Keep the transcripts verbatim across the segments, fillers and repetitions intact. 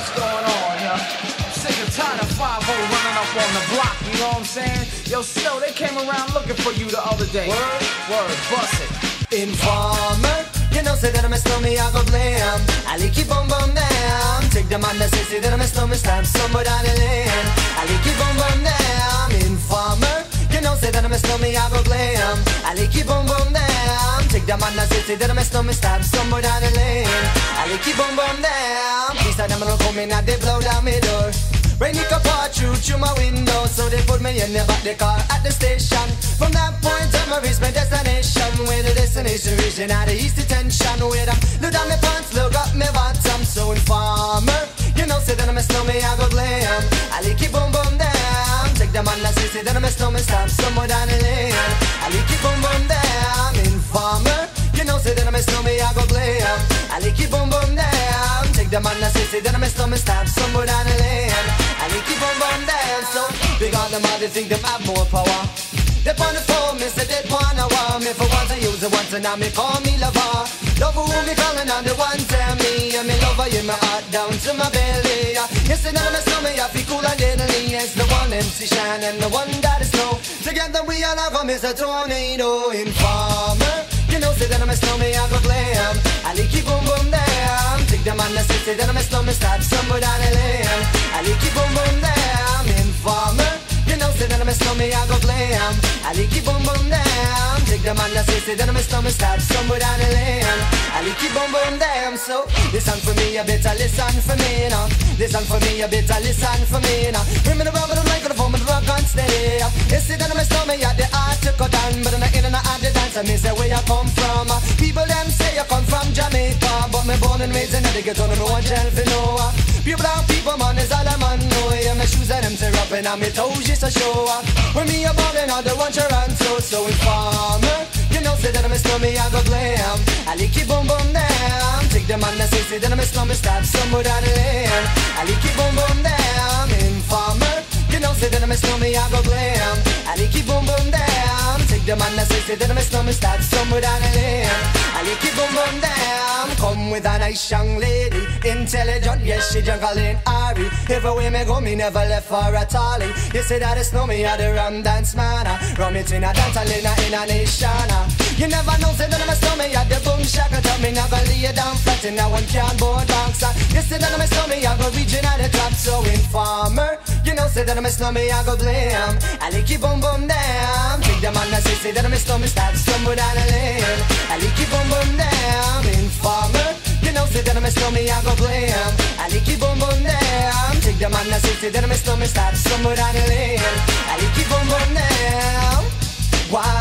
what's going on, yo? I'm sick and tired of five oh running up on the block, you know what I'm saying? Yo, still, they came around looking for you the other day. Word? Word, bust it. Informer, you know, say that I'm a snowman, I go blame. I like keep on bum down. Take the man that say, say that I'm a snowman, stamp somewhere down the lane. I like keep on bum down. Informer, you know, say that I'm a snowman, I go blame. I like keep on bum down. Take the man that say, say that I'm a snowman, stamp somewhere down the lane. I like keep on bum down. Please tell them I'm not coming out, they blow down my door. Rain it pour through through my window, so they put me in the back the car at the station. From that point on, I reached my destination. Where the destination region out of east detention. Where I look down my pants, look up my bottom. So informer, you know, say that I'm a snowman, I go glam. I like it boom boom down. Take the man that say, say that I'm a snowman, stop somewhere down the lane. I like it boom boom down. Informer, you know, say that I'm a snowman, I go glam. I like it boom boom down. Take the man that say, say that I'm a snowman, stop somewhere down the lane. I need keep on run down, so big on them all, they think them have more power. They on the phone, me say they wanna want me for once I use it once and now me call me lover. Love who me calling on the one tell me, and me lover in my heart down to my belly. You say that I'm a snowman, I feel cool and deadly. It's the one M C Shine and the one that is snow. Together we all have a miss a tornado. Informer, you know, say that I'm a snowman, I go glam. I like keep boom boom down. Take the man that say, say that I'm a snowman, stop somewhere down the lane. I like keep boom boom down. Informer, you know, say that I'm a snowman, I go glam. I like keep boom boom down. Take the man that say, say that I'm a snowman, stop somewhere down the lane. I like keep boom boom down. So listen for me, you better listen for me now. Listen for me, you better listen for me now. Bring me the rubber, the microphone, the rock on steady. You say that I'm a snowman, you the art to cut down, but I'm not in and out the dance. I mean, say where you come from. People them say you come from Jamaica, but me born and raised in the ghetto, no one tell for no. Pure brown people, man, is all I'm on. No, yeah, my shoes and them tear up and on me toes just a show. When me a ballin' on the one Toronto, so informer, you know, say that I'm a snowman, I go glam. I like it boom boom down. Take the man that say, say that I'm a snowman, stop somewhere down the lane. I like it boom boom down. Informer, you know, say that I'm a snowman, I go glam. I like it boom boom down. Take the man that say, say that I'm a snowman, stop somewhere down the lane. I like it boom boom down. Come with a nice young lady, intelligent, yes, she juggling Ari. Everywhere me go, me never left for a tally. You say that it's no me, I the rum dance man. Rum it in a dance, in a, in a nation. You never know, say that I'm a snowman, I the boom shaka. Tell me never lay you down flat in a one can board box. You say that I'm a snowman, I go reaching at the top. So informer, you know, say that I'm a snowman, I go glam. I like it boom boom down. Take the man that say, say that I'm a snowman, stop somewhere down the lane. I like it boom boom down. Informer, you know, say that I'm a snowman, I go glam. I like it boom boom down. Take the man that say, say that I'm a snowman, stop somewhere down the lane. I like it boom boom down. Why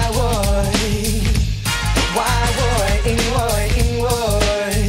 would, why would, in would, in would.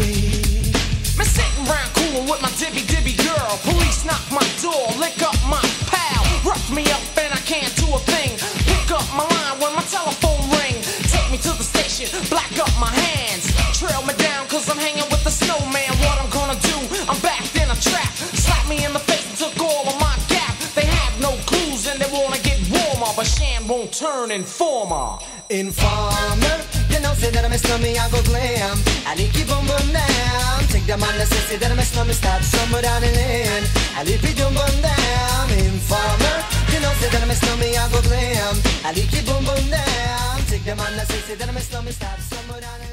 Me sitting round coolin' with my dibby dibby girl. Police knock my door, lick up my pal. Rough me up and I can't do a thing. Pick up my line when my telephone ring. Take me to the station, black up my hands. Trail me down cause I'm hanging with the snowman. What I'm gonna do, I'm backed in a trap. Slap me in the face and took all of my gap. They have no clues and they wanna get warmer, but Shan won't turn informer. Informer, you know, say that I'm a snowman, I go glam. I like it boom boom down. Take the man that say, say that I'm a snowman, stop somewhere down the lane. I like it boom boom down. Informer, you know, say that I'm a snowman, I go glam. I like it boom boom down. Take the man that say, say that I'm a snowman, stop somewhere down the lane.